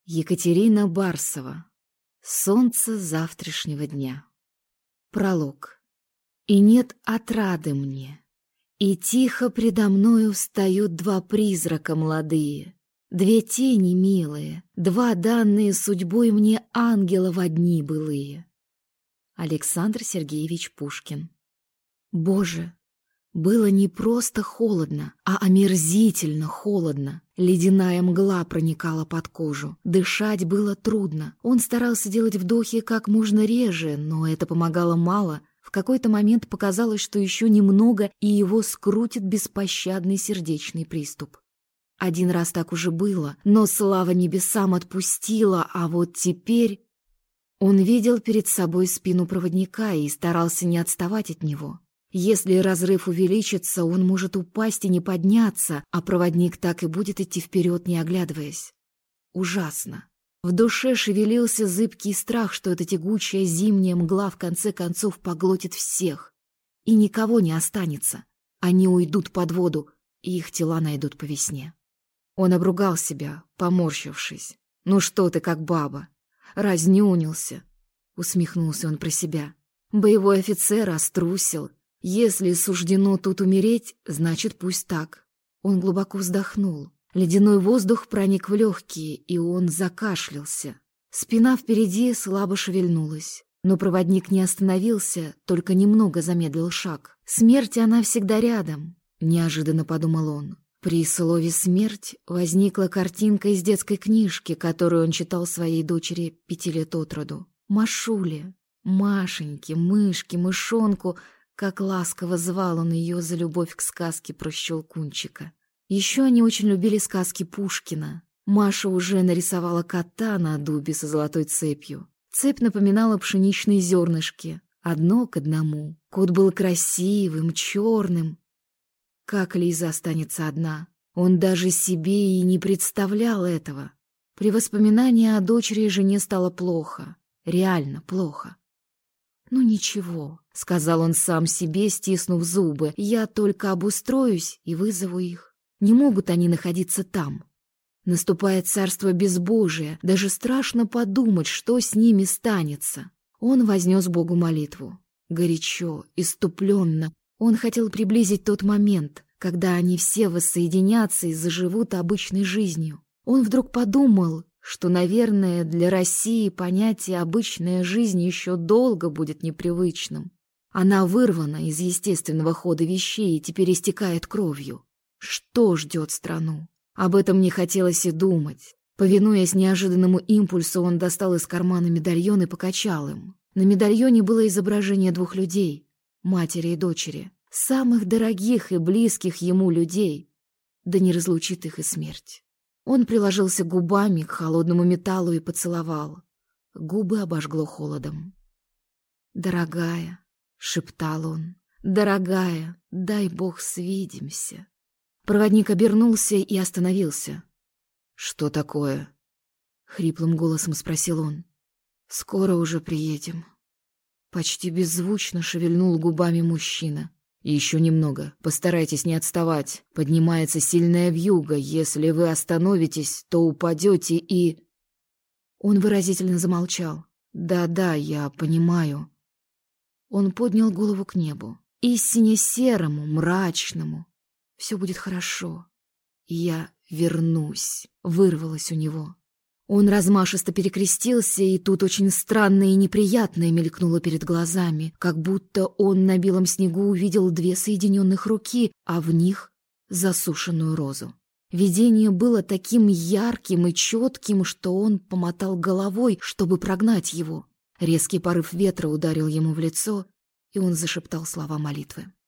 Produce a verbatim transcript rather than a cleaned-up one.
Екатерина Барсова. Солнце завтрашнего дня. Пролог. И нет отрады мне, и тихо предо мною встают два призрака молодые, две тени милые, два данные судьбой мне ангела во дни былые. Александр Сергеевич Пушкин. Боже! Было не просто холодно, а омерзительно холодно. Ледяная мгла проникала под кожу. Дышать было трудно. Он старался делать вдохи как можно реже, но это помогало мало. В какой-то момент показалось, что еще немного, и его скрутит беспощадный сердечный приступ. Один раз так уже было, но слава небесам отпустила, а вот теперь... Он видел перед собой спину проводника и старался не отставать от него. Если разрыв увеличится, он может упасть и не подняться, а проводник так и будет идти вперед, не оглядываясь. Ужасно. В душе шевелился зыбкий страх, что эта тягучая зимняя мгла в конце концов поглотит всех. И никого не останется. Они уйдут под воду, и их тела найдут по весне. Он обругал себя, поморщившись. «Ну что ты, как баба? Разнюнился!» Усмехнулся он про себя. Боевой офицер острусил. Если суждено тут умереть, значит, пусть так. Он глубоко вздохнул. Ледяной воздух проник в легкие, и он закашлялся. Спина впереди слабо шевельнулась. Но проводник не остановился, только немного замедлил шаг. Смерть, она всегда рядом, неожиданно подумал он. При слове «смерть» возникла картинка из детской книжки, которую он читал своей дочери пяти лет от роду. Машуле, Машеньке, мышке, мышонку... Как ласково звал он ее за любовь к сказке про Щелкунчика. Еще они очень любили сказки Пушкина. Маша уже нарисовала кота на дубе со золотой цепью. Цепь напоминала пшеничные зернышки, одно к одному. Кот был красивым, черным. Как Лиза останется одна? Он даже себе и не представлял этого. При воспоминании о дочери и жене стало плохо. Реально плохо. «Ну ничего», — сказал он сам себе, стиснув зубы, — «я только обустроюсь и вызову их. Не могут они находиться там. Наступает царство безбожие, даже страшно подумать, что с ними станется». Он вознес Богу молитву. Горячо, иступленно. Он хотел приблизить тот момент, когда они все воссоединятся и заживут обычной жизнью. Он вдруг подумал, что, наверное, для России понятие «обычная жизнь» еще долго будет непривычным. Она вырвана из естественного хода вещей и теперь истекает кровью. Что ждет страну? Об этом не хотелось и думать. Повинуясь неожиданному импульсу, он достал из кармана медальон и покачал им. На медальоне было изображение двух людей, матери и дочери, самых дорогих и близких ему людей, да не разлучит их и смерть. Он приложился губами к холодному металлу и поцеловал. Губы обожгло холодом. «Дорогая», — шептал он, — «дорогая, дай Бог свидимся». Проводник обернулся и остановился. «Что такое?» — хриплым голосом спросил он. «Скоро уже приедем». Почти беззвучно шевельнул губами мужчина. «Еще немного. Постарайтесь не отставать. Поднимается сильная вьюга. Если вы остановитесь, то упадете и...» Он выразительно замолчал. «Да-да, я понимаю». Он поднял голову к небу. Истине серому, мрачному. «Все будет хорошо. Я вернусь», — вырвалось у него. Он размашисто перекрестился, и тут очень странное и неприятное мелькнуло перед глазами, как будто он на белом снегу увидел две соединенных руки, а в них засушенную розу. Видение было таким ярким и четким, что он помотал головой, чтобы прогнать его. Резкий порыв ветра ударил ему в лицо, и он зашептал слова молитвы.